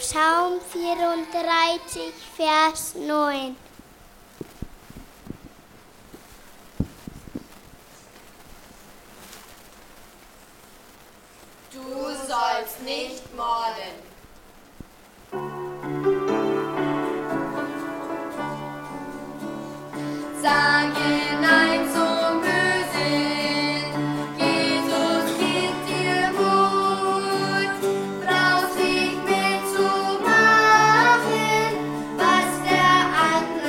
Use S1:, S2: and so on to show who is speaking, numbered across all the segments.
S1: Psalm 34, Vers 9.
S2: Du sollst nicht morden. Sage Nein zum Bösen. Jesus gibt dir Mut. Brauchst nicht mitzumachen, was der andere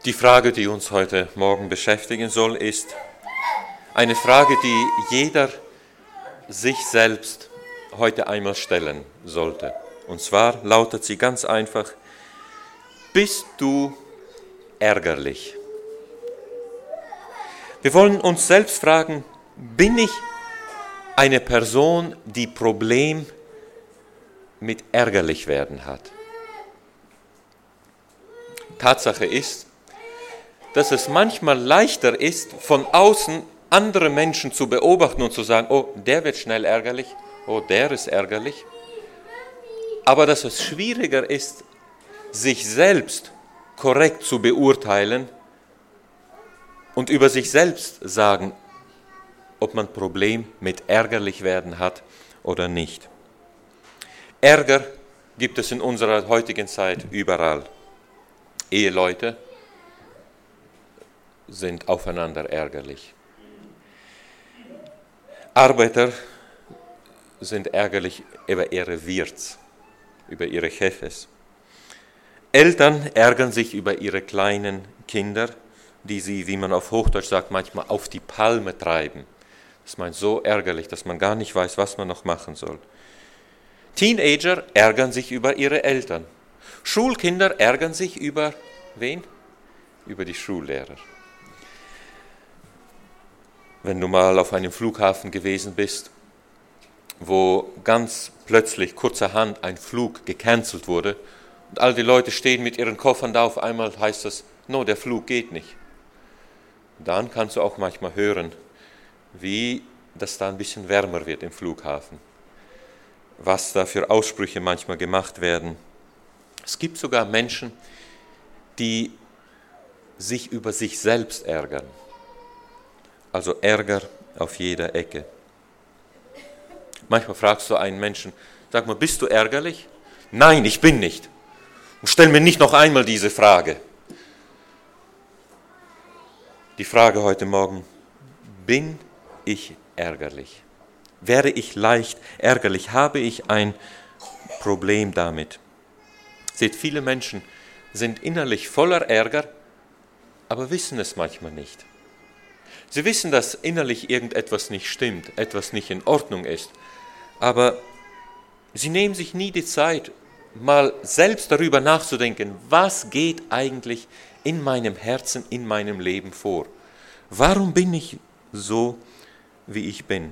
S3: Die Frage, die uns heute Morgen beschäftigen soll, ist eine Frage, die jeder sich selbst heute einmal stellen sollte. Und zwar lautet sie ganz einfach: Bist du ärgerlich? Wir wollen uns selbst fragen, bin ich eine Person, die Problem mit ärgerlich werden hat? Tatsache ist, dass es manchmal leichter ist, von außen andere Menschen zu beobachten und zu sagen, oh, der wird schnell ärgerlich, oh, der ist ärgerlich. Aber dass es schwieriger ist, sich selbst korrekt zu beurteilen und über sich selbst sagen, ob man ein Problem mit ärgerlich werden hat oder nicht. Ärger gibt es in unserer heutigen Zeit überall. Eheleute sind aufeinander ärgerlich. Arbeiter sind ärgerlich über ihre Wirts, über ihre Chefs. Eltern ärgern sich über ihre kleinen Kinder, die sie, wie man auf Hochdeutsch sagt, manchmal auf die Palme treiben. Das meint so ärgerlich, dass man gar nicht weiß, was man noch machen soll. Teenager ärgern sich über ihre Eltern. Schulkinder ärgern sich über wen? Über die Schullehrer. Wenn du mal auf einem Flughafen gewesen bist, wo ganz plötzlich kurzerhand ein Flug gecancelt wurde und all die Leute stehen mit ihren Koffern da, auf einmal heißt es, no, der Flug geht nicht. Dann kannst du auch manchmal hören, wie das da ein bisschen wärmer wird im Flughafen, was da für Aussprüche manchmal gemacht werden. Es gibt sogar Menschen, die sich über sich selbst ärgern. Also Ärger auf jeder Ecke. Manchmal fragst du einen Menschen, sag mal, bist du ärgerlich? Nein, ich bin nicht. Und stell mir nicht noch einmal diese Frage. Die Frage heute Morgen, bin ich ärgerlich? Wäre ich leicht ärgerlich? Habe ich ein Problem damit? Seht, viele Menschen sind innerlich voller Ärger, aber wissen es manchmal nicht. Sie wissen, dass innerlich irgendetwas nicht stimmt, etwas nicht in Ordnung ist, aber sie nehmen sich nie die Zeit, mal selbst darüber nachzudenken, was geht eigentlich in meinem Herzen, in meinem Leben vor? Warum bin ich so, wie ich bin?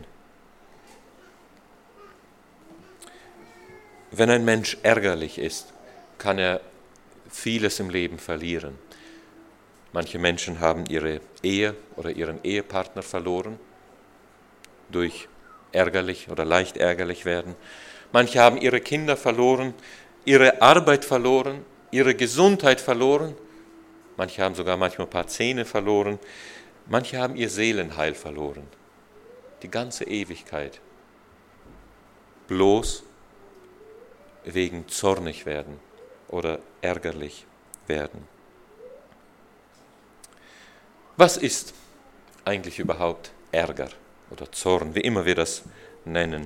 S3: Wenn ein Mensch ärgerlich ist, kann er vieles im Leben verlieren. Manche Menschen haben ihre Ehe oder ihren Ehepartner verloren, durch ärgerlich oder leicht ärgerlich werden. Manche haben ihre Kinder verloren, ihre Arbeit verloren, ihre Gesundheit verloren. Manche haben sogar manchmal ein paar Zähne verloren. Manche haben ihr Seelenheil verloren. Die ganze Ewigkeit. Bloß wegen zornig werden oder ärgerlich werden. Was ist eigentlich überhaupt Ärger oder Zorn, wie immer wir das nennen?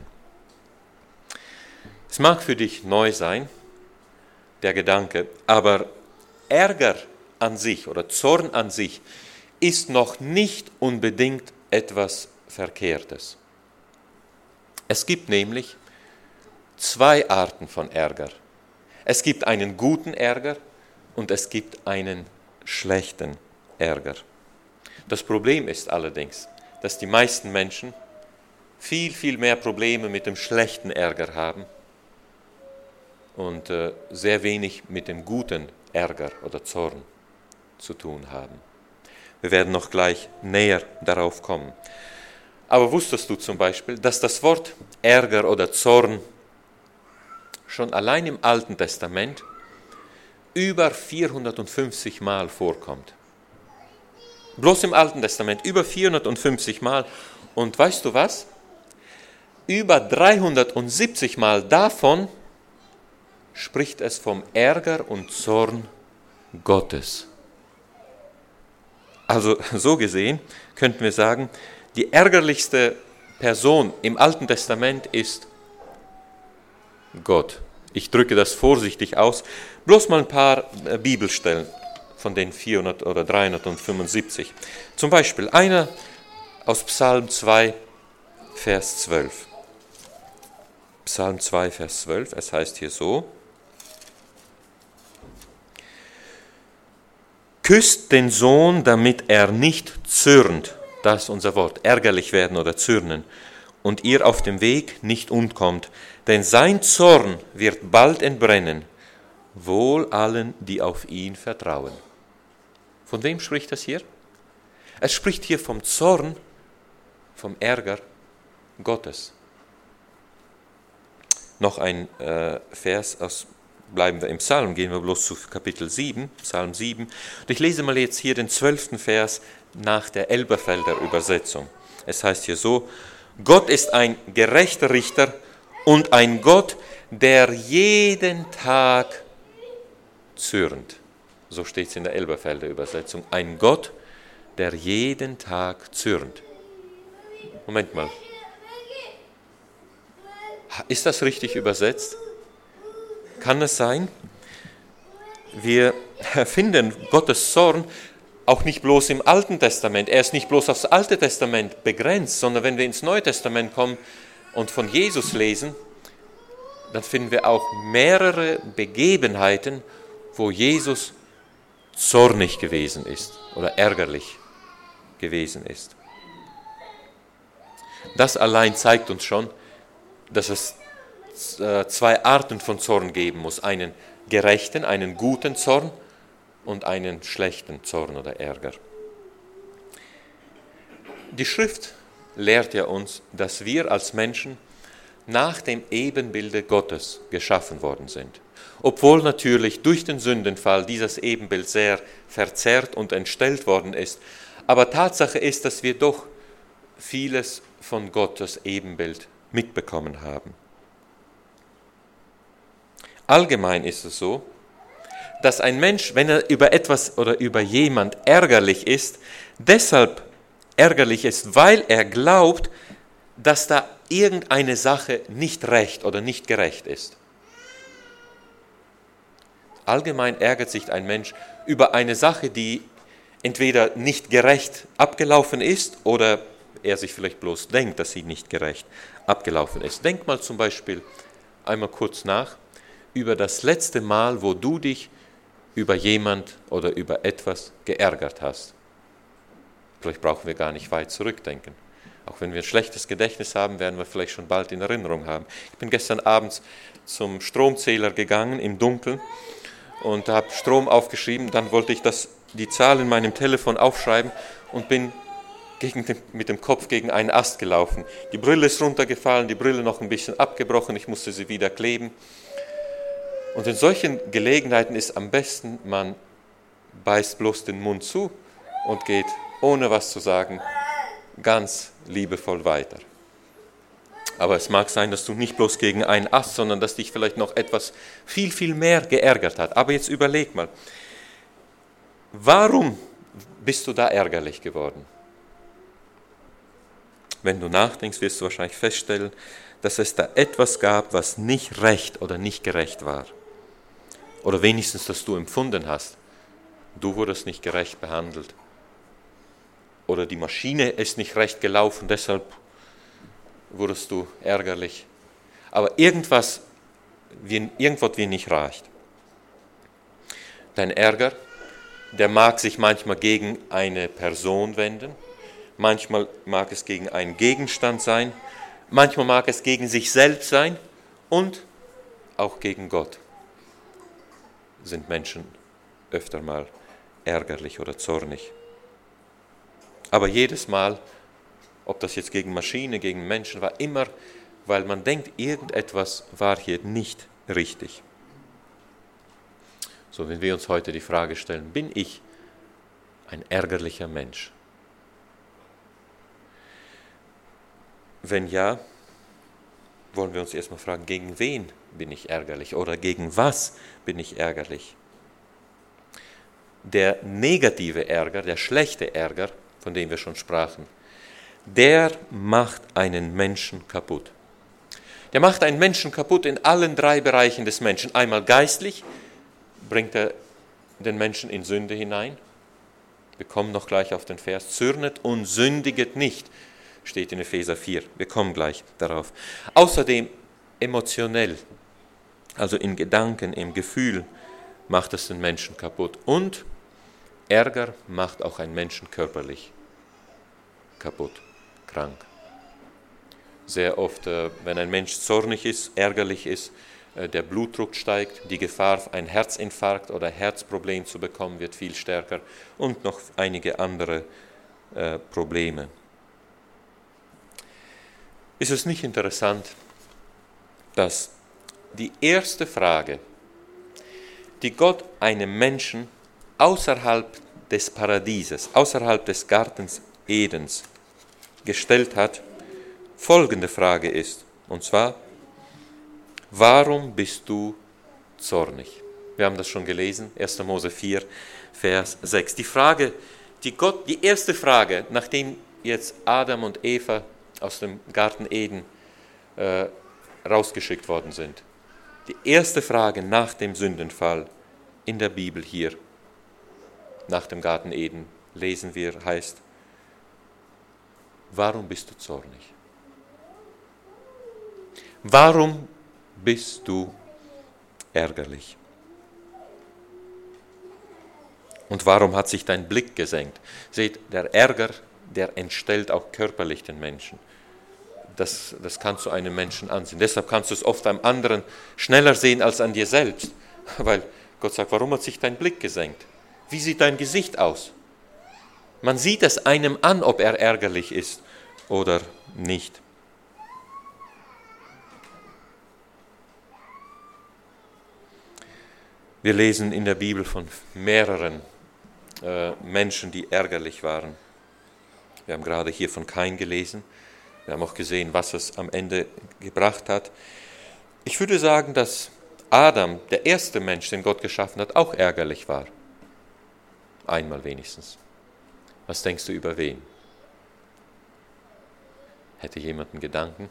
S3: Es mag für dich neu sein, der Gedanke, aber Ärger an sich oder Zorn an sich ist noch nicht unbedingt etwas Verkehrtes. Es gibt nämlich zwei Arten von Ärger. Es gibt einen guten Ärger und es gibt einen schlechten Ärger. Das Problem ist allerdings, dass die meisten Menschen viel, viel mehr Probleme mit dem schlechten Ärger haben und sehr wenig mit dem guten Ärger oder Zorn zu tun haben. Wir werden noch gleich näher darauf kommen. Aber wusstest du zum Beispiel, dass das Wort Ärger oder Zorn schon allein im Alten Testament über 450 Mal vorkommt? Bloß im Alten Testament über 450 Mal. Und weißt du was? Über 370 Mal davon spricht es vom Ärger und Zorn Gottes. Also so gesehen könnten wir sagen, die ärgerlichste Person im Alten Testament ist Gott. Ich drücke das vorsichtig aus. Bloß mal ein paar Bibelstellen. von den 400 oder 375. Zum Beispiel einer aus Psalm 2, Vers 12. Psalm 2, Vers 12, es heißt hier so: Küsst den Sohn, damit er nicht zürnt, das ist unser Wort, ärgerlich werden oder zürnen, und ihr auf dem Weg nicht umkommt, denn sein Zorn wird bald entbrennen, wohl allen, die auf ihn vertrauen. Von wem spricht das hier? Es spricht hier vom Zorn, vom Ärger Gottes. Noch ein Vers bleiben wir im Psalm, gehen wir bloß zu Kapitel 7, Psalm 7. Und ich lese mal jetzt hier den 12. Vers nach der Elberfelder Übersetzung. Es heißt hier so: Gott ist ein gerechter Richter und ein Gott, der jeden Tag zürnt. So steht es in der Elberfelder Übersetzung. Ein Gott, der jeden Tag zürnt. Moment mal. Ist das richtig übersetzt? Kann es sein? Wir finden Gottes Zorn auch nicht bloß im Alten Testament. Er ist nicht bloß aufs Alte Testament begrenzt, sondern wenn wir ins Neue Testament kommen und von Jesus lesen, dann finden wir auch mehrere Begebenheiten, wo Jesus zornig gewesen ist oder ärgerlich gewesen ist. Das allein zeigt uns schon, dass es zwei Arten von Zorn geben muss. Einen gerechten, einen guten Zorn und einen schlechten Zorn oder Ärger. Die Schrift lehrt ja uns, dass wir als Menschen nach dem Ebenbilde Gottes geschaffen worden sind. Obwohl natürlich durch den Sündenfall dieses Ebenbild sehr verzerrt und entstellt worden ist. Aber Tatsache ist, dass wir doch vieles von Gottes Ebenbild mitbekommen haben. Allgemein ist es so, dass ein Mensch, wenn er über etwas oder über jemand ärgerlich ist, deshalb ärgerlich ist, weil er glaubt, dass da irgendeine Sache nicht recht oder nicht gerecht ist. Allgemein ärgert sich ein Mensch über eine Sache, die entweder nicht gerecht abgelaufen ist oder er sich vielleicht bloß denkt, dass sie nicht gerecht abgelaufen ist. Denk mal zum Beispiel einmal kurz nach über das letzte Mal, wo du dich über jemand oder über etwas geärgert hast. Vielleicht brauchen wir gar nicht weit zurückdenken. Auch wenn wir ein schlechtes Gedächtnis haben, werden wir vielleicht schon bald in Erinnerung haben. Ich bin gestern abends zum Stromzähler gegangen im Dunkeln und habe Strom aufgeschrieben. Dann wollte ich die Zahl in meinem Telefon aufschreiben und bin mit dem Kopf gegen einen Ast gelaufen. Die Brille ist runtergefallen, die Brille noch ein bisschen abgebrochen, ich musste sie wieder kleben. Und in solchen Gelegenheiten ist am besten, man beißt bloß den Mund zu und geht, ohne was zu sagen, ganz liebevoll weiter. Aber es mag sein, dass du nicht bloß gegen einen Ast, sondern dass dich vielleicht noch etwas viel, viel mehr geärgert hat. Aber jetzt überleg mal, warum bist du da ärgerlich geworden? Wenn du nachdenkst, wirst du wahrscheinlich feststellen, dass es da etwas gab, was nicht recht oder nicht gerecht war. Oder wenigstens, dass du empfunden hast, du wurdest nicht gerecht behandelt. Oder die Maschine ist nicht recht gelaufen, deshalb wurdest du ärgerlich. Aber irgendwas wird nicht recht. Dein Ärger, der mag sich manchmal gegen eine Person wenden, manchmal mag es gegen einen Gegenstand sein, manchmal mag es gegen sich selbst sein und auch gegen Gott sind Menschen öfter mal ärgerlich oder zornig. Aber jedes Mal, ob das jetzt gegen Maschine, gegen Menschen war, immer, weil man denkt, irgendetwas war hier nicht richtig. So, wenn wir uns heute die Frage stellen, bin ich ein ärgerlicher Mensch? Wenn ja, wollen wir uns erstmal fragen, gegen wen bin ich ärgerlich oder gegen was bin ich ärgerlich? Der negative Ärger, der schlechte Ärger, von dem wir schon sprachen, der macht einen Menschen kaputt. Der macht einen Menschen kaputt in allen drei Bereichen des Menschen. Einmal geistlich bringt er den Menschen in Sünde hinein. Wir kommen noch gleich auf den Vers. Zürnet und sündiget nicht, steht in Epheser 4. Wir kommen gleich darauf. Außerdem emotionell, also in Gedanken, im Gefühl, macht es den Menschen kaputt. Und Ärger macht auch einen Menschen körperlich kaputt, krank. Sehr oft, wenn ein Mensch zornig ist, ärgerlich ist, der Blutdruck steigt, die Gefahr, ein Herzinfarkt oder Herzproblem zu bekommen, wird viel stärker und noch einige andere Probleme. Ist es nicht interessant, dass die erste Frage, die Gott einem Menschen außerhalb des Paradieses, außerhalb des Gartens Edens gestellt hat, folgende Frage ist, und zwar: Warum bist du zornig? Wir haben das schon gelesen, 1. Mose 4, Vers 6. Die erste Frage, nachdem jetzt Adam und Eva aus dem Garten Eden rausgeschickt worden sind, die erste Frage nach dem Sündenfall in der Bibel hier, nach dem Garten Eden, lesen wir, heißt: Warum bist du zornig? Warum bist du ärgerlich? Und warum hat sich dein Blick gesenkt? Seht, der Ärger, der entstellt auch körperlich den Menschen. Das kannst du einem Menschen ansehen. Deshalb kannst du es oft am anderen schneller sehen als an dir selbst. Weil Gott sagt, warum hat sich dein Blick gesenkt? Wie sieht dein Gesicht aus? Man sieht es einem an, ob er ärgerlich ist oder nicht. Wir lesen in der Bibel von mehreren Menschen, die ärgerlich waren. Wir haben gerade hier von Kain gelesen. Wir haben auch gesehen, was es am Ende gebracht hat. Ich würde sagen, dass Adam, der erste Mensch, den Gott geschaffen hat, auch ärgerlich war. Einmal wenigstens. Was denkst du über wen? Hätte jemand einen Gedanken?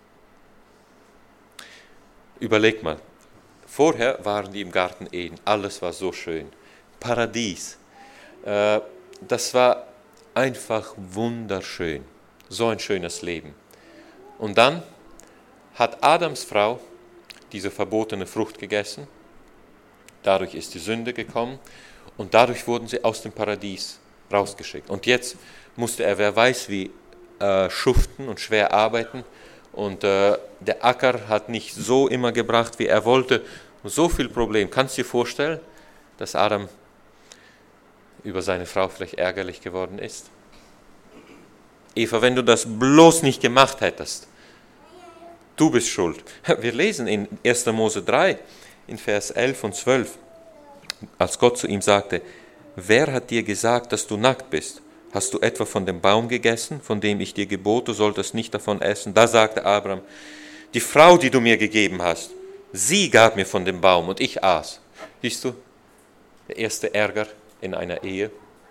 S3: Überleg mal. Vorher waren die im Garten Eden, alles war so schön. Paradies, das war einfach wunderschön. So ein schönes Leben. Und dann hat Adams Frau diese verbotene Frucht gegessen. Dadurch ist die Sünde gekommen und dadurch wurden sie aus dem Paradies rausgeschickt. Und jetzt musste er, wer weiß wie, schuften und schwer arbeiten. Und der Acker hat nicht so immer gebracht, wie er wollte. Und so viel Problem. Kannst du dir vorstellen, dass Adam über seine Frau vielleicht ärgerlich geworden ist? Eva, wenn du das bloß nicht gemacht hättest, du bist schuld. Wir lesen in 1. Mose 3, in Vers 11 und 12, als Gott zu ihm sagte: Wer hat dir gesagt, dass du nackt bist? Hast du etwa von dem Baum gegessen, von dem ich dir gebot, du solltest nicht davon essen? Da sagte Abraham: Die Frau, die du mir gegeben hast, sie gab mir von dem Baum und ich aß. Siehst du, der erste Ärger in einer Ehe.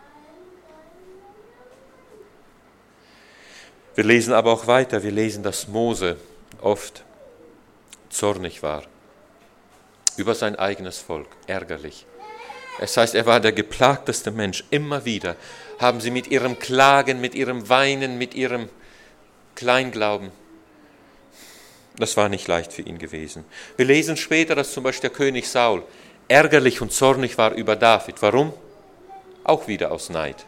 S3: Wir lesen aber auch weiter, wir lesen, dass Mose oft zornig war über sein eigenes Volk, ärgerlich. Es heißt, er war der geplagteste Mensch. Immer wieder haben sie mit ihrem Klagen, mit ihrem Weinen, mit ihrem Kleinglauben, das war nicht leicht für ihn gewesen. Wir lesen später, dass zum Beispiel der König Saul ärgerlich und zornig war über David. Warum? Auch wieder aus Neid.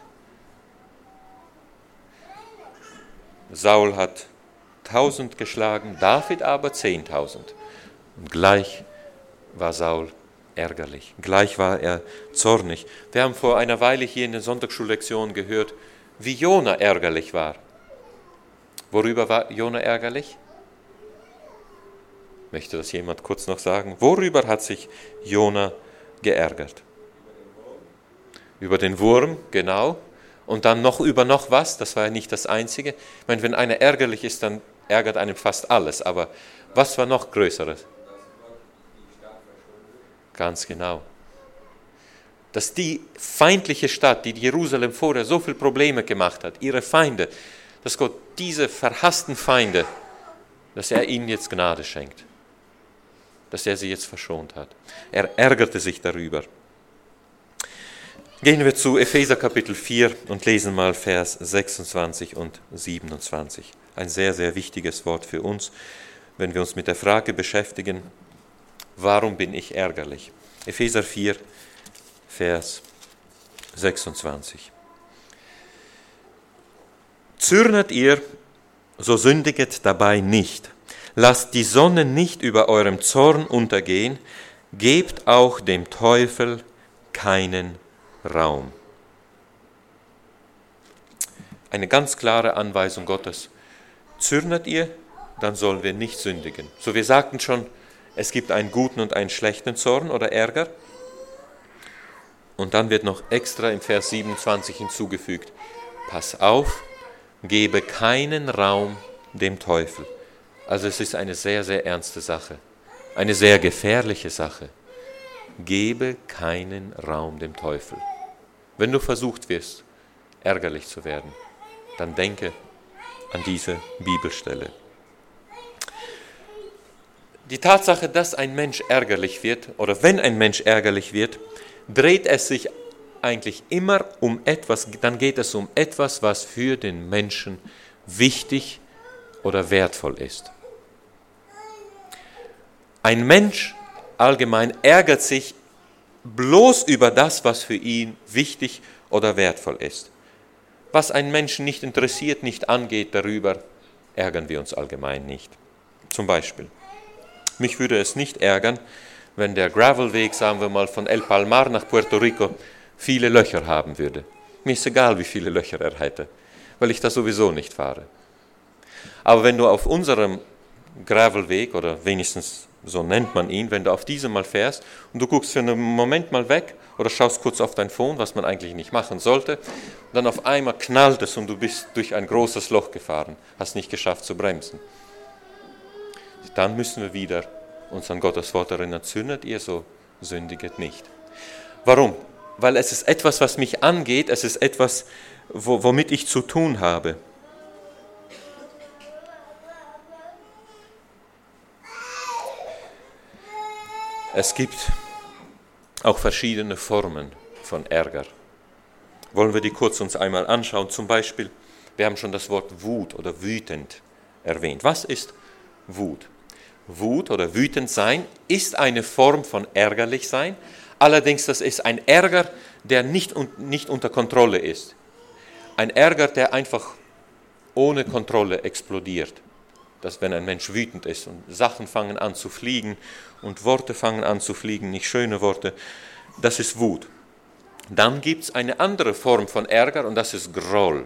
S3: Saul hat 1000 geschlagen, David aber 10.000. Und gleich war Saul ärgerlich. Gleich war er zornig. Wir haben vor einer Weile hier in den Sonntagsschullektionen gehört, wie Jona ärgerlich war. Worüber war Jona ärgerlich? Möchte das jemand kurz noch sagen? Worüber hat sich Jona geärgert? Über den Wurm, genau. Und dann noch über noch was, das war ja nicht das Einzige. Ich meine, wenn einer ärgerlich ist, dann ärgert einem fast alles. Aber was war noch Größeres? Ganz genau. Dass die feindliche Stadt, die Jerusalem vorher so viele Probleme gemacht hat, ihre Feinde, dass Gott diese verhassten Feinde, dass er ihnen jetzt Gnade schenkt. Dass er sie jetzt verschont hat. Er ärgerte sich darüber. Gehen wir zu Epheser Kapitel 4 und lesen mal Vers 26 und 27. Ein sehr, sehr wichtiges Wort für uns, wenn wir uns mit der Frage beschäftigen, warum bin ich ärgerlich? Epheser 4, Vers 26. Zürnet ihr, so sündiget dabei nicht. Lasst die Sonne nicht über eurem Zorn untergehen, gebt auch dem Teufel keinen Raum. Eine ganz klare Anweisung Gottes. Zürnet ihr, dann sollen wir nicht sündigen. So, wir sagten schon, es gibt einen guten und einen schlechten Zorn oder Ärger. Und dann wird noch extra im Vers 27 hinzugefügt, pass auf, gebe keinen Raum dem Teufel. Also es ist eine sehr, sehr ernste Sache, eine sehr gefährliche Sache. Gebe keinen Raum dem Teufel. Wenn du versucht wirst, ärgerlich zu werden, dann denke an diese Bibelstelle. Die Tatsache, dass ein Mensch ärgerlich wird, oder wenn ein Mensch ärgerlich wird, dreht es sich eigentlich immer um etwas, dann geht es um etwas, was für den Menschen wichtig oder wertvoll ist. Ein Mensch allgemein ärgert sich bloß über das, was für ihn wichtig oder wertvoll ist. Was einen Menschen nicht interessiert, nicht angeht, darüber ärgern wir uns allgemein nicht. Zum Beispiel, mich würde es nicht ärgern, wenn der Gravelweg, sagen wir mal, von El Palmar nach Puerto Rico viele Löcher haben würde. Mir ist egal, wie viele Löcher er hätte, weil ich da sowieso nicht fahre. Aber wenn du auf unserem Gravelweg, oder wenigstens so nennt man ihn, wenn du auf diesem mal fährst und du guckst für einen Moment mal weg oder schaust kurz auf dein Phone, was man eigentlich nicht machen sollte, und dann auf einmal knallt es und du bist durch ein großes Loch gefahren, hast nicht geschafft zu bremsen. Dann müssen wir wieder uns an Gottes Wort erinnern, zürnet ihr, so sündiget nicht. Warum? Weil es ist etwas, was mich angeht, es ist etwas, womit ich zu tun habe. Es gibt auch verschiedene Formen von Ärger. Wollen wir die kurz uns einmal anschauen? Zum Beispiel, wir haben schon das Wort Wut oder wütend erwähnt. Was ist Wut? Wut oder wütend sein ist eine Form von ärgerlich sein. Allerdings, das ist ein Ärger, der nicht unter Kontrolle ist. Ein Ärger, der einfach ohne Kontrolle explodiert. Dass wenn ein Mensch wütend ist und Sachen fangen an zu fliegen und Worte fangen an zu fliegen, nicht schöne Worte, das ist Wut. Dann gibt es eine andere Form von Ärger und das ist Groll.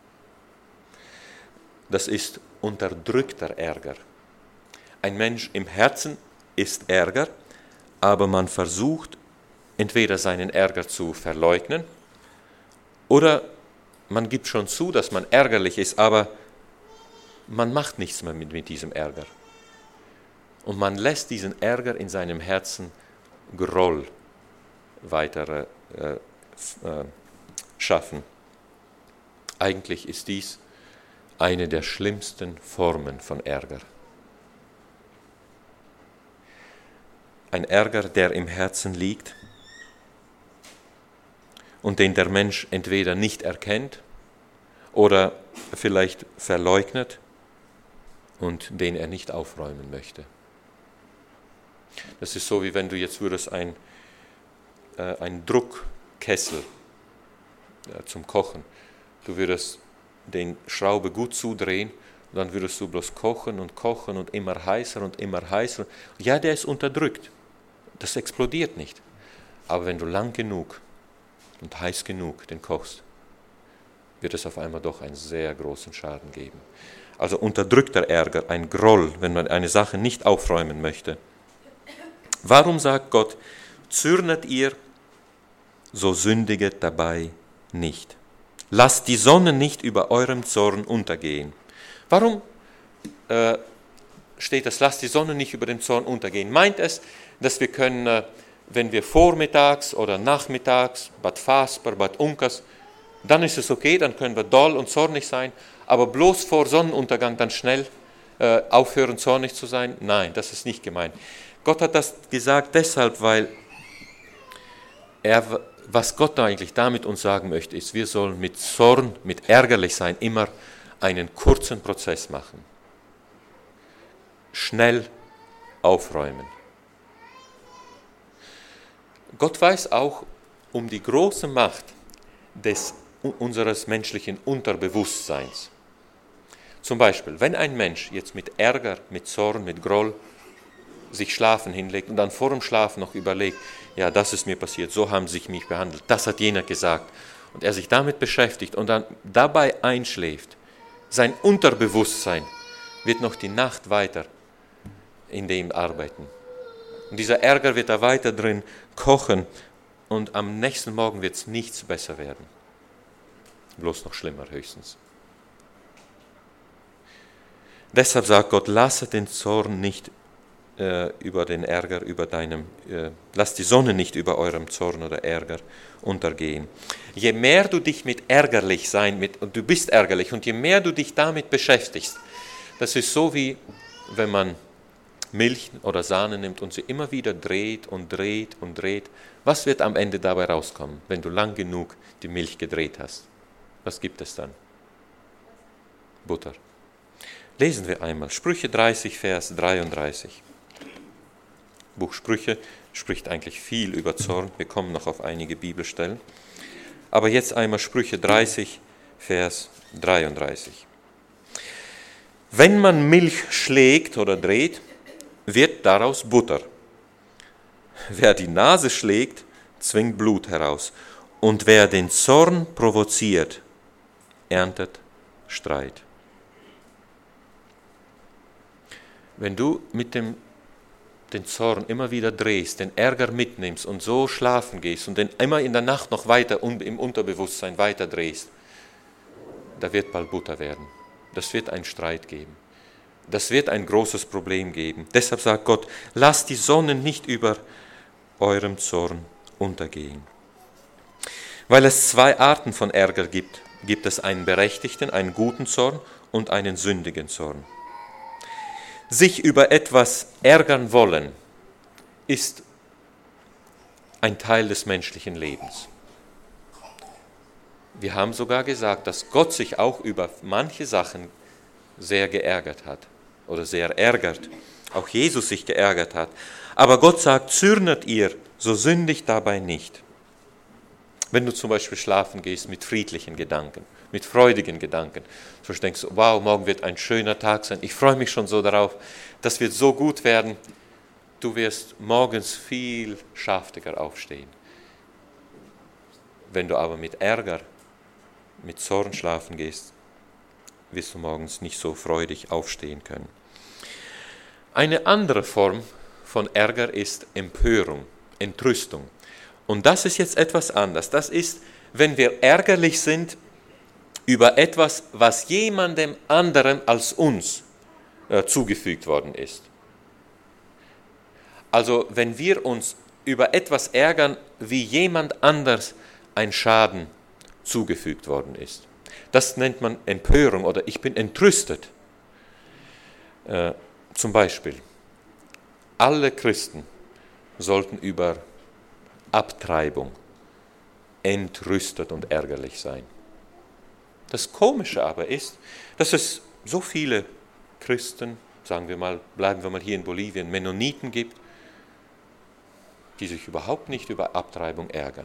S3: Das ist unterdrückter Ärger. Ein Mensch im Herzen ist Ärger, aber man versucht entweder seinen Ärger zu verleugnen oder man gibt schon zu, dass man ärgerlich ist, aber man macht nichts mehr mit diesem Ärger. Und man lässt diesen Ärger in seinem Herzen Groll weiter schaffen. Eigentlich ist dies eine der schlimmsten Formen von Ärger. Ein Ärger, der im Herzen liegt und den der Mensch entweder nicht erkennt oder vielleicht verleugnet und den er nicht aufräumen möchte. Das ist so, wie wenn du jetzt würdest einen Druckkessel zum Kochen, du würdest den Schraube gut zudrehen und dann würdest du bloß kochen und immer heißer und immer heißer. Ja, der ist unterdrückt, das explodiert nicht. Aber wenn du lang genug und heiß genug den kochst, wird es auf einmal doch einen sehr großen Schaden geben. Also unterdrückter Ärger, ein Groll, wenn man eine Sache nicht aufräumen möchte. Warum sagt Gott, zürnet ihr, so sündiget dabei nicht. Lasst die Sonne nicht über eurem Zorn untergehen. Warum steht es, lasst die Sonne nicht über dem Zorn untergehen? Meint es, dass wir können, wenn wir vormittags oder nachmittags, Bad Fasper, Bad Unkas, dann ist es okay, dann können wir doll und zornig sein, aber bloß vor Sonnenuntergang dann schnell aufhören, zornig zu sein? Nein, das ist nicht gemeint. Gott hat das gesagt deshalb, weil er was Gott da eigentlich damit uns sagen möchte, ist, wir sollen mit Zorn, mit Ärgerlichsein immer einen kurzen Prozess machen. Schnell aufräumen. Gott weiß auch um die große Macht unseres menschlichen Unterbewusstseins. Zum Beispiel, wenn ein Mensch jetzt mit Ärger, mit Zorn, mit Groll sich schlafen hinlegt und dann vor dem Schlafen noch überlegt, ja, das ist mir passiert, so haben sie mich behandelt, das hat jener gesagt, und er sich damit beschäftigt und dann dabei einschläft, sein Unterbewusstsein wird noch die Nacht weiter in dem arbeiten. Und dieser Ärger wird da weiter drin kochen und am nächsten Morgen wird es nichts besser werden. Bloß noch schlimmer höchstens. Deshalb sagt Gott, lasse den Zorn nicht über den Ärger, lasst die Sonne nicht über eurem Zorn oder Ärger untergehen. Je mehr du dich mit ärgerlich sein, und du bist ärgerlich, und je mehr du dich damit beschäftigst, das ist so wie, wenn man Milch oder Sahne nimmt und sie immer wieder dreht und dreht und dreht. Was wird am Ende dabei rauskommen, wenn du lang genug die Milch gedreht hast? Was gibt es dann? Butter. Lesen wir einmal Sprüche 30, Vers 33. Buch Sprüche spricht eigentlich viel über Zorn. Wir kommen noch auf einige Bibelstellen. Aber jetzt einmal Sprüche 30, Vers 33. Wenn man Milch schlägt oder dreht, wird daraus Butter. Wer die Nase schlägt, zwingt Blut heraus. Und wer den Zorn provoziert, erntet Streit. Wenn du mit den Zorn immer wieder drehst, den Ärger mitnimmst und so schlafen gehst und den immer in der Nacht noch weiter im Unterbewusstsein weiter drehst, da wird bald Butter werden. Das wird einen Streit geben. Das wird ein großes Problem geben. Deshalb sagt Gott, lasst die Sonne nicht über eurem Zorn untergehen. Weil es zwei Arten von Ärger gibt, gibt es einen berechtigten, einen guten Zorn und einen sündigen Zorn. Sich über etwas ärgern wollen, ist ein Teil des menschlichen Lebens. Wir haben sogar gesagt, dass Gott sich auch über manche Sachen sehr geärgert hat oder sehr ärgert. Auch Jesus sich geärgert hat. Aber Gott sagt, zürnet ihr, so sündigt dabei nicht. Wenn du zum Beispiel schlafen gehst mit friedlichen Gedanken, mit freudigen Gedanken, so denkst du, wow, morgen wird ein schöner Tag sein, ich freue mich schon so darauf, das wird so gut werden, du wirst morgens viel schaftiger aufstehen. Wenn du aber mit Ärger, mit Zorn schlafen gehst, wirst du morgens nicht so freudig aufstehen können. Eine andere Form von Ärger ist Empörung, Entrüstung. Und das ist jetzt etwas anderes. Das ist, wenn wir ärgerlich sind über etwas, was jemandem anderen als uns zugefügt worden ist. Also wenn wir uns über etwas ärgern, wie jemand anders ein Schaden zugefügt worden ist. Das nennt man Empörung oder ich bin entrüstet. Zum Beispiel, alle Christen sollten über Abtreibung entrüstet und ärgerlich sein. Das Komische aber ist, dass es so viele Christen, sagen wir mal, bleiben wir mal hier in Bolivien, Mennoniten gibt, die sich überhaupt nicht über Abtreibung ärgern.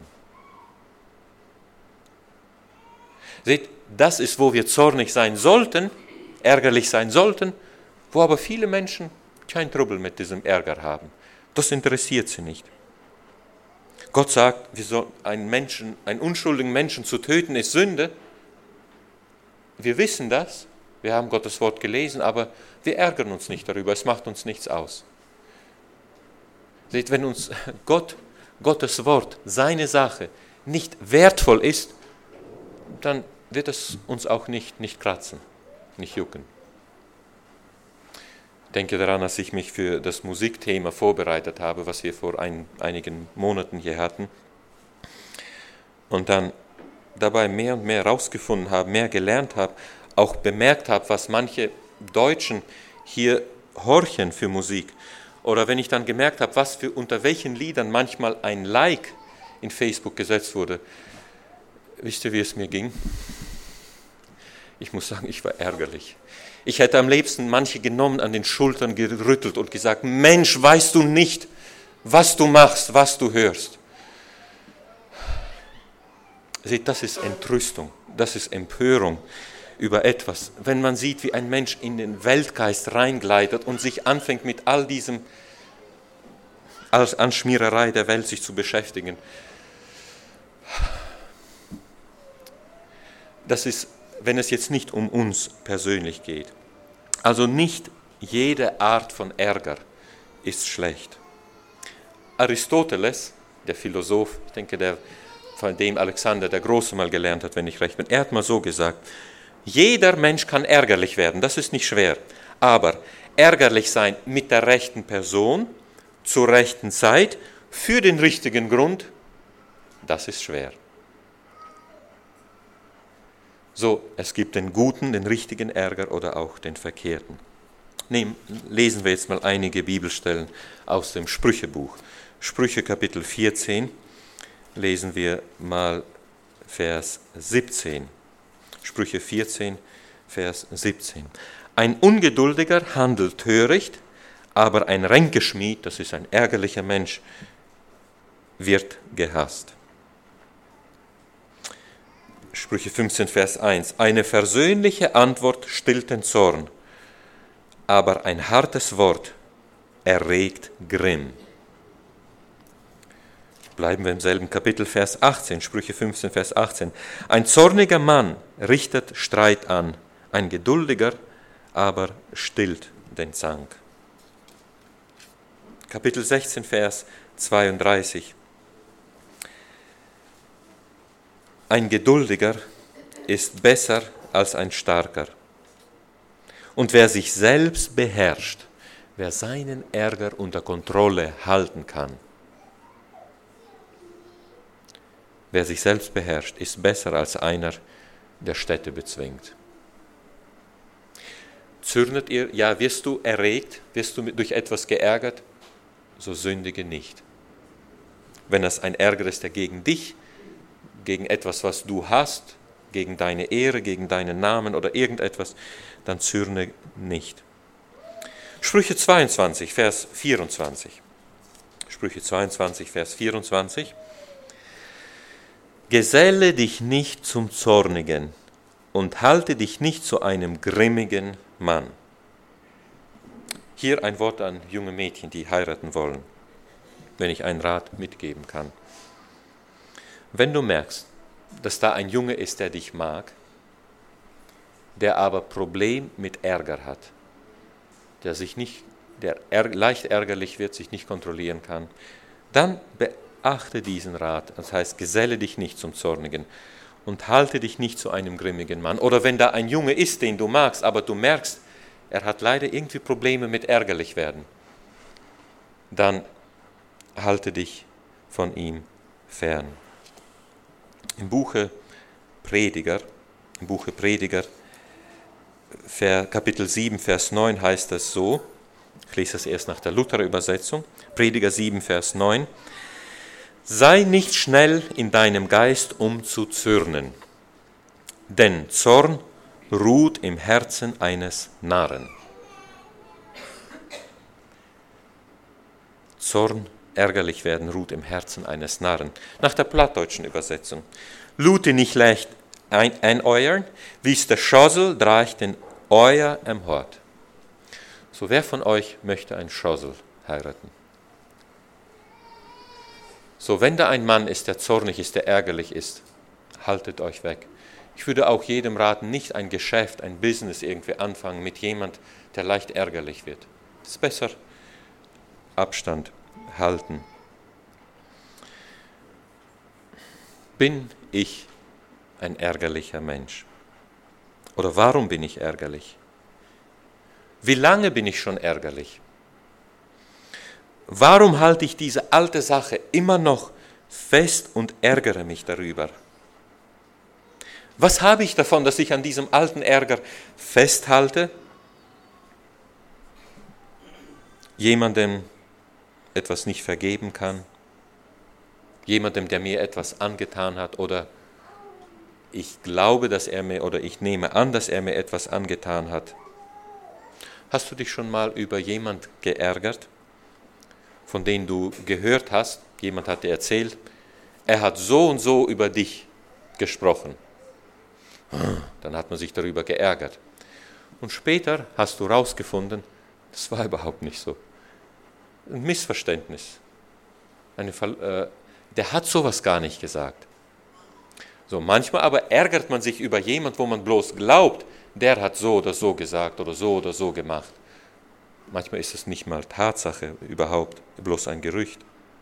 S3: Seht, das ist, wo wir zornig sein sollten, ärgerlich sein sollten, wo aber viele Menschen kein Trouble mit diesem Ärger haben. Das interessiert sie nicht. Gott sagt, einen unschuldigen Menschen zu töten ist Sünde. Wir wissen das, wir haben Gottes Wort gelesen, aber wir ärgern uns nicht darüber, es macht uns nichts aus. Seht, wenn uns Gottes Wort, seine Sache nicht wertvoll ist, dann wird es uns auch nicht kratzen, nicht jucken. Ich denke daran, als ich mich für das Musikthema vorbereitet habe, was wir vor einigen Monaten hier hatten, und dann dabei mehr und mehr herausgefunden habe, mehr gelernt habe, auch bemerkt habe, was manche Deutschen hier horchen für Musik. Oder wenn ich dann gemerkt habe, unter welchen Liedern manchmal ein Like in Facebook gesetzt wurde. Wisst ihr, wie es mir ging? Ich muss sagen, ich war ärgerlich. Ich hätte am liebsten manche genommen, an den Schultern gerüttelt und gesagt, Mensch, weißt du nicht, was du machst, was du hörst. Seht, das ist Entrüstung, das ist Empörung über etwas. Wenn man sieht, wie ein Mensch in den Weltgeist reingleitet und sich anfängt mit all diesem als Anschmiererei der Welt sich zu beschäftigen. Das ist, wenn es jetzt nicht um uns persönlich geht. Also nicht jede Art von Ärger ist schlecht. Aristoteles, der Philosoph, ich denke, von dem Alexander der Große mal gelernt hat, wenn ich recht bin, er hat mal so gesagt, jeder Mensch kann ärgerlich werden, das ist nicht schwer, aber ärgerlich sein mit der rechten Person, zur rechten Zeit, für den richtigen Grund, das ist schwer. So, es gibt den guten, den richtigen Ärger oder auch den verkehrten. Lesen wir jetzt mal einige Bibelstellen aus dem Sprüchebuch. Sprüche Kapitel 14, lesen wir mal Vers 17. Sprüche 14, Vers 17. Ein Ungeduldiger handelt töricht, aber ein Ränkeschmied, das ist ein ärgerlicher Mensch, wird gehasst. Sprüche 15, Vers 1. Eine versöhnliche Antwort stillt den Zorn, aber ein hartes Wort erregt Grimm. Bleiben wir im selben Kapitel, Vers 18, Sprüche 15, Vers 18. Ein zorniger Mann richtet Streit an, ein geduldiger aber stillt den Zank. Kapitel 16, Vers 32. Ein Geduldiger ist besser als ein Starker. Und wer sich selbst beherrscht, wer seinen Ärger unter Kontrolle halten kann, wer sich selbst beherrscht, ist besser als einer, der Städte bezwingt. Zürnet ihr, ja, wirst du erregt, wirst du durch etwas geärgert, so sündige nicht. Wenn es ein Ärger ist, der gegen dich, gegen etwas, was du hast, gegen deine Ehre, gegen deinen Namen oder irgendetwas, dann zürne nicht. Sprüche 22, Vers 24. Sprüche 22, Vers 24. Geselle dich nicht zum Zornigen und halte dich nicht zu einem grimmigen Mann. Hier ein Wort an junge Mädchen, die heiraten wollen, wenn ich einen Rat mitgeben kann. Wenn du merkst, dass da ein Junge ist, der dich mag, der aber Problem mit Ärger hat, der leicht ärgerlich wird, sich nicht kontrollieren kann, dann beachte diesen Rat. Das heißt, geselle dich nicht zum Zornigen und halte dich nicht zu einem grimmigen Mann. Oder wenn da ein Junge ist, den du magst, aber du merkst, er hat leider irgendwie Probleme mit ärgerlich werden, dann halte dich von ihm fern. Im Buche Prediger, Kapitel 7, Vers 9 heißt es so, ich lese das erst nach der Luther-Übersetzung, Prediger 7, Vers 9, sei nicht schnell in deinem Geist, um zu zürnen, denn Zorn ruht im Herzen eines Narren. Zorn, ärgerlich werden, ruht im Herzen eines Narren. Nach der plattdeutschen Übersetzung. Lute nicht leicht eineuern, wie's der Schossel dreich den Euer am Hort. So, wer von euch möchte einen Schossel heiraten? So, wenn da ein Mann ist, der zornig ist, der ärgerlich ist, haltet euch weg. Ich würde auch jedem raten, nicht ein Geschäft, ein Business irgendwie anfangen mit jemand, der leicht ärgerlich wird. Es ist besser, Abstand halten. Bin ich ein ärgerlicher Mensch? Oder warum bin ich ärgerlich? Wie lange bin ich schon ärgerlich? Warum halte ich diese alte Sache immer noch fest und ärgere mich darüber? Was habe ich davon, dass ich an diesem alten Ärger festhalte? Jemandem etwas nicht vergeben kann, jemandem, der mir etwas angetan hat, oder ich glaube, dass er mir, oder ich nehme an, dass er mir etwas angetan hat. Hast du dich schon mal über jemand geärgert, von dem du gehört hast, jemand hat dir erzählt, er hat so und so über dich gesprochen. Dann hat man sich darüber geärgert. Und später hast du herausgefunden, das war überhaupt nicht so. Ein Missverständnis. Der hat sowas gar nicht gesagt. So, manchmal aber ärgert man sich über jemanden, wo man bloß glaubt, der hat so oder so gesagt oder so gemacht. Manchmal ist es nicht mal Tatsache überhaupt, bloß ein Gerücht.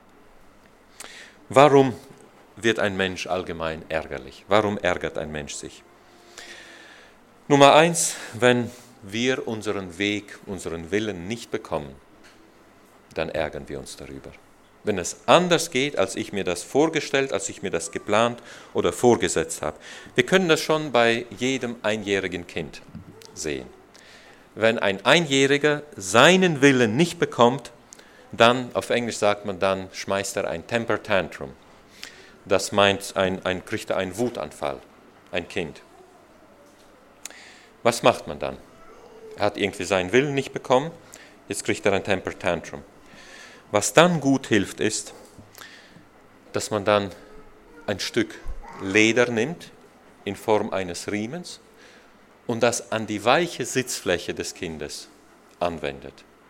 S3: Warum wird ein Mensch allgemein ärgerlich? Warum ärgert ein Mensch sich? Nummer 1, wenn wir unseren Weg, unseren Willen nicht bekommen, dann ärgern wir uns darüber. Wenn es anders geht, als ich mir das vorgestellt, als ich mir das geplant oder vorgesetzt habe. Wir können das schon bei jedem einjährigen Kind sehen. Wenn ein Einjähriger seinen Willen nicht bekommt, dann, auf Englisch sagt man dann, schmeißt er ein Temper Tantrum. Das meint, kriegt er einen Wutanfall, ein Kind. Was macht man dann? Er hat irgendwie seinen Willen nicht bekommen, jetzt kriegt er ein Temper Tantrum. Was dann gut hilft, ist, dass man dann ein Stück Leder nimmt in Form eines Riemens und das an die weiche Sitzfläche des Kindes anwendet.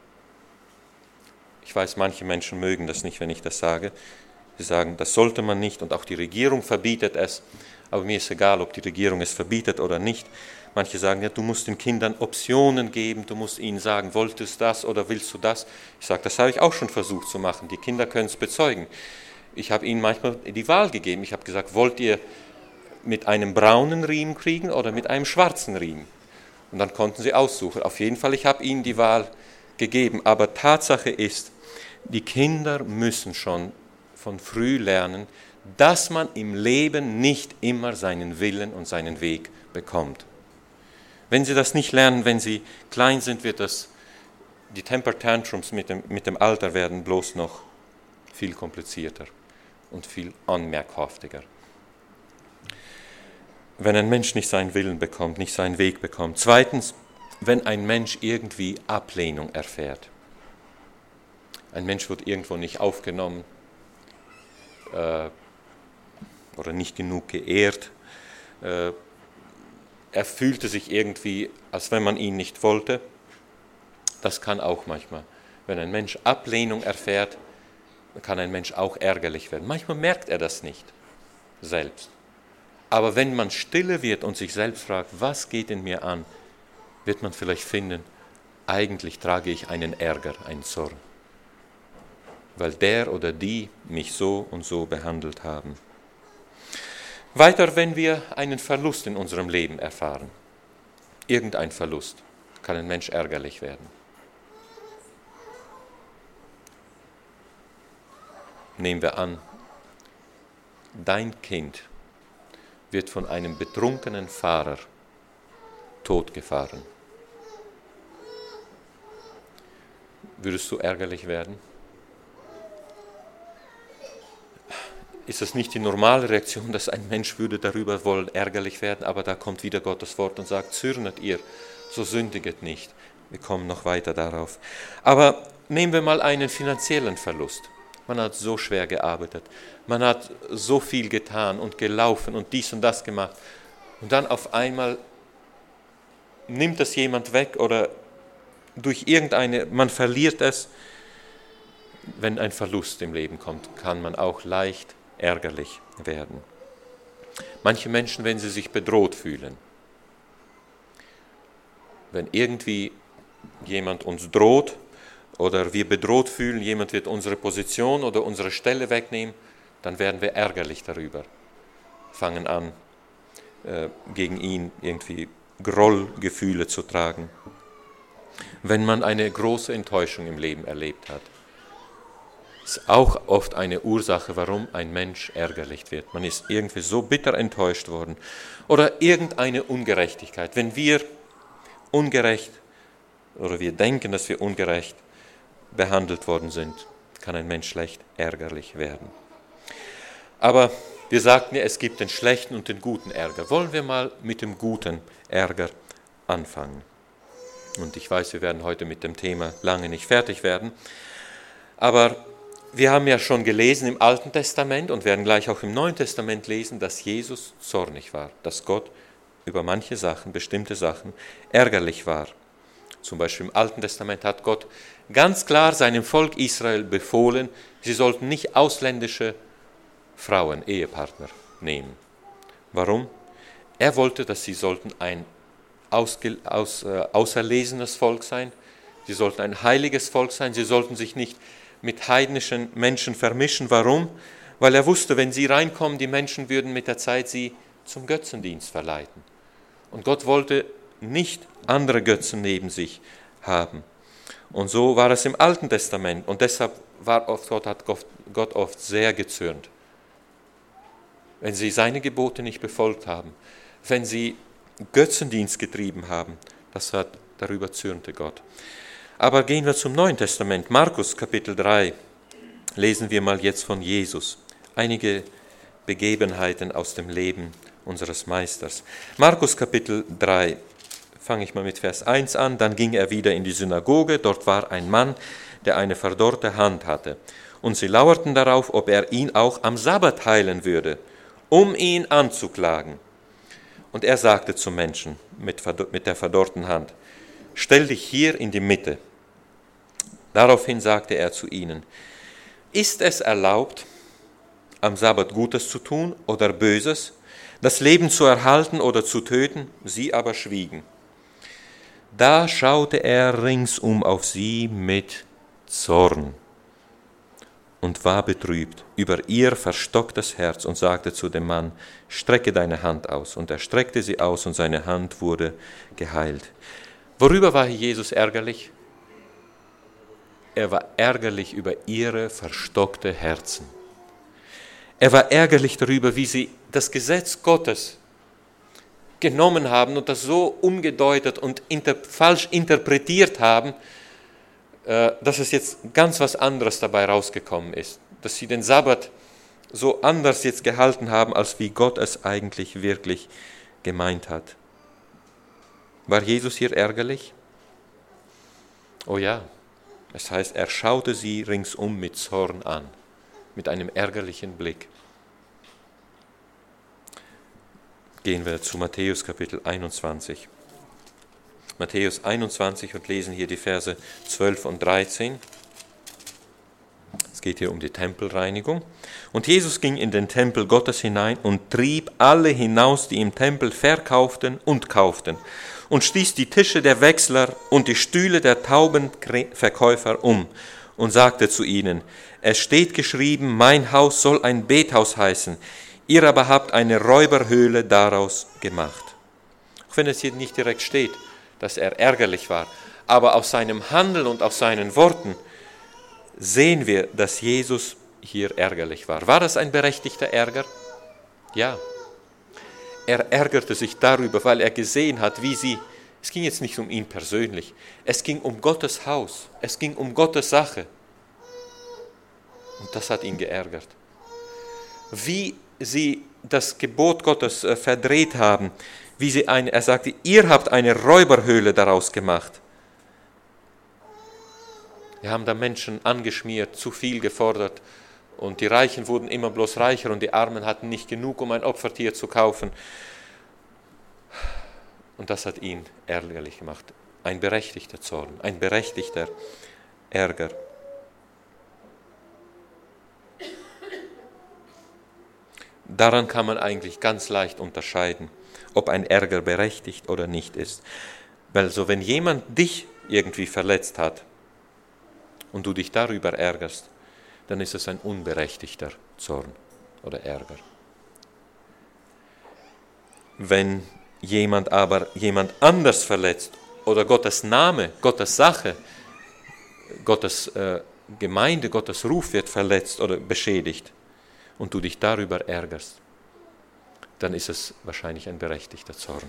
S3: Ich weiß, manche Menschen mögen das nicht, wenn ich das sage. Sie sagen, das sollte man nicht und auch die Regierung verbietet es. Aber mir ist egal, ob die Regierung es verbietet oder nicht. Manche sagen, ja, du musst den Kindern Optionen geben, du musst ihnen sagen, wolltest du das oder willst du das? Ich sage, das habe ich auch schon versucht zu machen. Die Kinder können es bezeugen. Ich habe ihnen manchmal die Wahl gegeben. Ich habe gesagt, wollt ihr mit einem braunen Riemen kriegen oder mit einem schwarzen Riemen? Und dann konnten sie aussuchen. Auf jeden Fall, ich habe ihnen die Wahl gegeben. Aber Tatsache ist, die Kinder müssen schon von früh lernen, dass man im Leben nicht immer seinen Willen und seinen Weg bekommt. Wenn sie das nicht lernen, wenn sie klein sind, wird die Temper Tantrums mit dem Alter werden bloß noch viel komplizierter und viel anmerkhaftiger. Wenn ein Mensch nicht seinen Willen bekommt, nicht seinen Weg bekommt. Zweitens, wenn ein Mensch irgendwie Ablehnung erfährt. Ein Mensch wird irgendwo nicht aufgenommen oder nicht genug geehrt. Er fühlte sich irgendwie, als wenn man ihn nicht wollte. Das kann auch manchmal. Wenn ein Mensch Ablehnung erfährt, kann ein Mensch auch ärgerlich werden. Manchmal merkt er das nicht selbst. Aber wenn man stille wird und sich selbst fragt, was geht in mir an, wird man vielleicht finden, eigentlich trage ich einen Ärger, einen Zorn. Weil der oder die mich so und so behandelt haben. Weiter, wenn wir einen Verlust in unserem Leben erfahren. Irgendein Verlust kann ein Mensch ärgerlich werden. Nehmen wir an, dein Kind wird von einem betrunkenen Fahrer totgefahren. Würdest du ärgerlich werden? Ist es nicht die normale Reaktion, dass ein Mensch würde darüber wohl ärgerlich werden, aber da kommt wieder Gottes Wort und sagt, zürnet ihr, so sündiget nicht. Wir kommen noch weiter darauf. Aber nehmen wir mal einen finanziellen Verlust. Man hat so schwer gearbeitet, man hat so viel getan und gelaufen und dies und das gemacht. Und dann auf einmal nimmt das jemand weg oder man verliert es. Wenn ein Verlust im Leben kommt, kann man auch leicht ärgerlich werden. Manche Menschen, wenn sie sich bedroht fühlen, wenn irgendwie jemand uns droht oder wir bedroht fühlen, jemand wird unsere Position oder unsere Stelle wegnehmen, dann werden wir ärgerlich darüber, fangen an, gegen ihn irgendwie Grollgefühle zu tragen. Wenn man eine große Enttäuschung im Leben erlebt hat, ist auch oft eine Ursache, warum ein Mensch ärgerlich wird. Man ist irgendwie so bitter enttäuscht worden. Oder irgendeine Ungerechtigkeit. Wenn wir ungerecht oder wir denken, dass wir ungerecht behandelt worden sind, kann ein Mensch schlecht ärgerlich werden. Aber wir sagten ja, es gibt den schlechten und den guten Ärger. Wollen wir mal mit dem guten Ärger anfangen? Und ich weiß, wir werden heute mit dem Thema lange nicht fertig werden. Aber wir haben ja schon gelesen im Alten Testament und werden gleich auch im Neuen Testament lesen, dass Jesus zornig war, dass Gott über manche Sachen, bestimmte Sachen, ärgerlich war. Zum Beispiel im Alten Testament hat Gott ganz klar seinem Volk Israel befohlen, sie sollten nicht ausländische Frauen, Ehepartner nehmen. Warum? Er wollte, dass sie sollten ein auserlesenes Volk sein, sie sollten ein heiliges Volk sein, sie sollten sich nicht mit heidnischen Menschen vermischen. Warum? Weil er wusste, wenn sie reinkommen, die Menschen würden mit der Zeit sie zum Götzendienst verleiten. Und Gott wollte nicht andere Götzen neben sich haben. Und so war es im Alten Testament. Und deshalb hat Gott oft sehr gezürnt, wenn sie seine Gebote nicht befolgt haben, wenn sie Götzendienst getrieben haben. Darüber zürnte Gott. Aber gehen wir zum Neuen Testament. Markus Kapitel 3 lesen wir mal jetzt von Jesus. Einige Begebenheiten aus dem Leben unseres Meisters. Markus Kapitel 3, fange ich mal mit Vers 1 an. Dann ging er wieder in die Synagoge. Dort war ein Mann, der eine verdorrte Hand hatte. Und sie lauerten darauf, ob er ihn auch am Sabbat heilen würde, um ihn anzuklagen. Und er sagte zum Menschen mit der verdorrten Hand: Stell dich hier in die Mitte. Daraufhin sagte er zu ihnen: Ist es erlaubt, am Sabbat Gutes zu tun oder Böses, das Leben zu erhalten oder zu töten? Sie aber schwiegen. Da schaute er ringsum auf sie mit Zorn und war betrübt über ihr verstocktes Herz und sagte zu dem Mann: Strecke deine Hand aus. Und er streckte sie aus und seine Hand wurde geheilt. Worüber war Jesus ärgerlich? Er war ärgerlich über ihre verstockte Herzen. Er war ärgerlich darüber, wie sie das Gesetz Gottes genommen haben und das so umgedeutet und falsch interpretiert haben, dass es jetzt ganz was anderes dabei rausgekommen ist. Dass sie den Sabbat so anders jetzt gehalten haben, als wie Gott es eigentlich wirklich gemeint hat. War Jesus hier ärgerlich? Oh ja, es heißt, er schaute sie ringsum mit Zorn an, mit einem ärgerlichen Blick. Gehen wir zu Matthäus Kapitel 21. Matthäus 21 und lesen hier die Verse 12 und 13. Es geht hier um die Tempelreinigung. Und Jesus ging in den Tempel Gottes hinein und trieb alle hinaus, die im Tempel verkauften und kauften, und stieß die Tische der Wechsler und die Stühle der Taubenverkäufer um und sagte zu ihnen: Es steht geschrieben, mein Haus soll ein Bethaus heißen, ihr aber habt eine Räuberhöhle daraus gemacht. Auch wenn es hier nicht direkt steht, dass er ärgerlich war, aber aus seinem Handeln und aus seinen Worten sehen wir, dass Jesus hier ärgerlich war. War das ein berechtigter Ärger? Ja. Er ärgerte sich darüber, weil er gesehen hat, es ging jetzt nicht um ihn persönlich, es ging um Gottes Haus, es ging um Gottes Sache. Und das hat ihn geärgert. Wie sie das Gebot Gottes verdreht haben, er sagte, ihr habt eine Räuberhöhle daraus gemacht. Wir haben da Menschen angeschmiert, zu viel gefordert und die Reichen wurden immer bloß reicher und die Armen hatten nicht genug, um ein Opfertier zu kaufen. Und das hat ihn ärgerlich gemacht. Ein berechtigter Zorn, ein berechtigter Ärger. Daran kann man eigentlich ganz leicht unterscheiden, ob ein Ärger berechtigt oder nicht ist. Weil so, wenn jemand dich irgendwie verletzt hat und du dich darüber ärgerst, dann ist es ein unberechtigter Zorn oder Ärger. Wenn jemand aber jemand anders verletzt oder Gottes Name, Gottes Sache, Gottes Gemeinde, Gottes Ruf wird verletzt oder beschädigt und du dich darüber ärgerst, dann ist es wahrscheinlich ein berechtigter Zorn.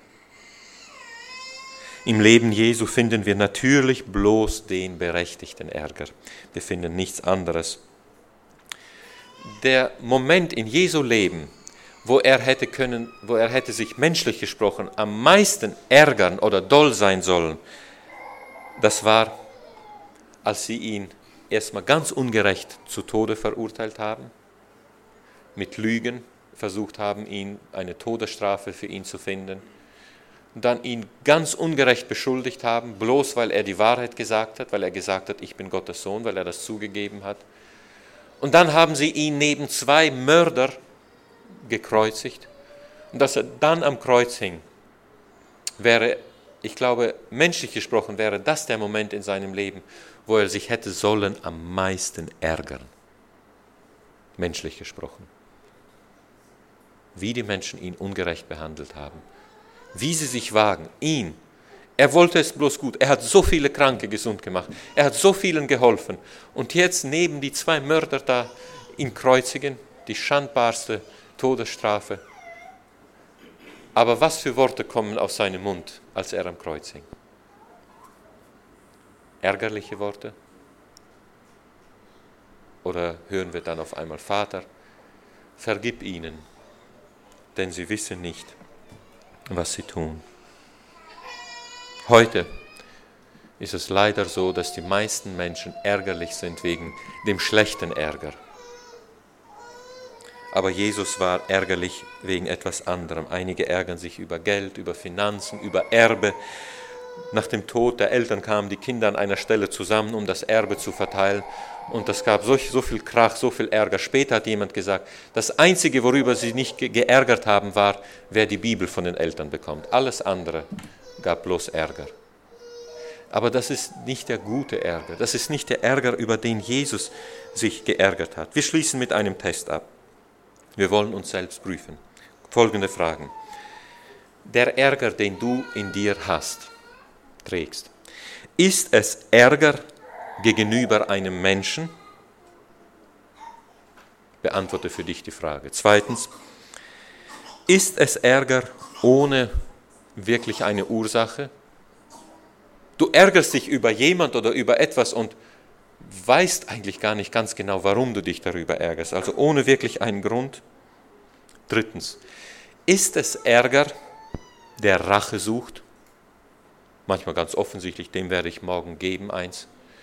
S3: Im Leben Jesu finden wir natürlich bloß den berechtigten Ärger. Wir finden nichts anderes. der Moment in Jesu Leben, wo er hätte sich menschlich gesprochen am meisten ärgern oder doll sein sollen, das war, als sie ihn erstmal ganz ungerecht zu Tode verurteilt haben, mit Lügen versucht haben, eine Todesstrafe für ihn zu finden, und dann ihn ganz ungerecht beschuldigt haben, bloß weil er die Wahrheit gesagt hat, weil er gesagt hat, ich bin Gottes Sohn, weil er das zugegeben hat. Und dann haben sie ihn neben 2 Mörder gekreuzigt. Und dass er dann am Kreuz hing, wäre, ich glaube, menschlich gesprochen, wäre das der Moment in seinem Leben, wo er sich hätte sollen am meisten ärgern. Menschlich gesprochen. Wie die Menschen ihn ungerecht behandelt haben. Wie sie sich wagen, er wollte es bloß gut, er hat so viele Kranke gesund gemacht, er hat so vielen geholfen. Und jetzt neben die 2 Mörder da ihn kreuzigen, die schandbarste Todesstrafe. Aber was für Worte kommen aus seinem Mund, als er am Kreuz hing? Ärgerliche Worte? Oder hören wir dann auf einmal, Vater, vergib ihnen, denn sie wissen nicht, was sie tun. Heute ist es leider so, dass die meisten Menschen ärgerlich sind wegen dem schlechten Ärger. Aber Jesus war ärgerlich wegen etwas anderem. Einige ärgern sich über Geld, über Finanzen, über Erbe. Nach dem Tod der Eltern kamen die Kinder an einer Stelle zusammen, um das Erbe zu verteilen. Und das gab so viel Krach, so viel Ärger. Später hat jemand gesagt, das Einzige, worüber sie nicht geärgert haben, war, wer die Bibel von den Eltern bekommt. Alles andere gab bloß Ärger. Aber das ist nicht der gute Ärger. Das ist nicht der Ärger, über den Jesus sich geärgert hat. Wir schließen mit einem Test ab. Wir wollen uns selbst prüfen. Folgende Fragen. Der Ärger, den du in dir trägst, ist es Ärger gegenüber einem Menschen? Beantworte für dich die Frage. Zweitens, ist es Ärger ohne wirklich eine Ursache? Du ärgerst dich über jemand oder über etwas und weißt eigentlich gar nicht ganz genau, warum du dich darüber ärgerst, also ohne wirklich einen Grund. Drittens, ist es Ärger, der Rache sucht? Manchmal ganz offensichtlich, dem werde ich morgen geben, eins.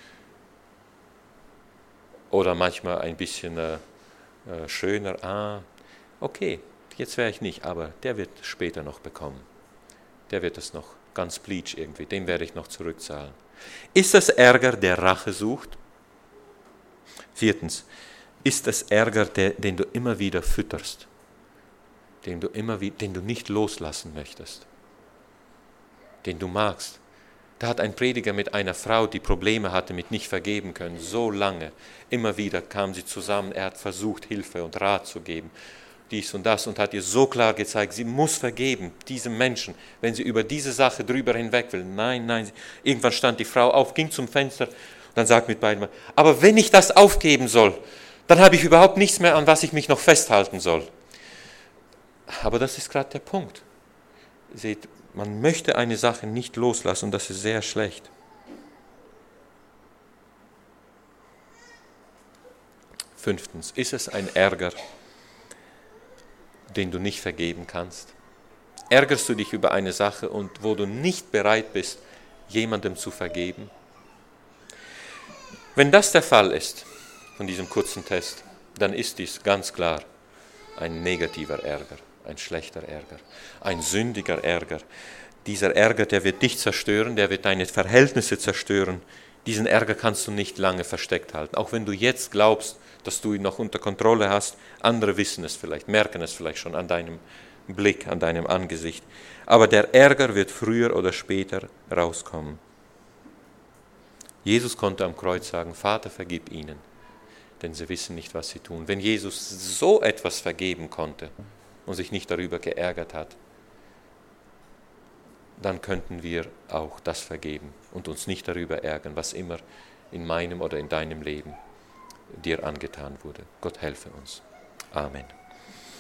S3: Oder manchmal ein bisschen schöner, okay, jetzt wäre ich nicht, aber der wird später noch bekommen. Der wird es noch ganz bleach irgendwie, dem werde ich noch zurückzahlen. Ist es Ärger, der Rache sucht? Viertens, ist es Ärger, den du immer wieder fütterst, den du nicht loslassen möchtest, den du magst? Da hat ein Prediger mit einer Frau, die Probleme hatte mit nicht vergeben können, so lange, immer wieder kamen sie zusammen, er hat versucht, Hilfe und Rat zu geben, dies und das, und hat ihr so klar gezeigt, sie muss vergeben, diesem Menschen, wenn sie über diese Sache drüber hinweg will. Nein. Irgendwann stand die Frau auf, ging zum Fenster und dann sagt mit beiden, aber wenn ich das aufgeben soll, dann habe ich überhaupt nichts mehr, an was ich mich noch festhalten soll. Aber das ist gerade der Punkt. Seht, man möchte eine Sache nicht loslassen und das ist sehr schlecht. Fünftens, ist es ein Ärger, den du nicht vergeben kannst? Ärgerst du dich über eine Sache und wo du nicht bereit bist, jemandem zu vergeben? Wenn das der Fall ist, von diesem kurzen Test, dann ist dies ganz klar ein negativer Ärger, ein schlechter Ärger, ein sündiger Ärger. Dieser Ärger, der wird dich zerstören, der wird deine Verhältnisse zerstören. Diesen Ärger kannst du nicht lange versteckt halten. Auch wenn du jetzt glaubst, dass du ihn noch unter Kontrolle hast, andere wissen es vielleicht, merken es vielleicht schon an deinem Blick, an deinem Angesicht. Aber der Ärger wird früher oder später rauskommen. Jesus konnte am Kreuz sagen, Vater, vergib ihnen, denn sie wissen nicht, was sie tun. Wenn Jesus so etwas vergeben konnte und sich nicht darüber geärgert hat, dann könnten wir auch das vergeben und uns nicht darüber ärgern, was immer in meinem oder in deinem Leben dir angetan wurde. Gott helfe uns. Amen.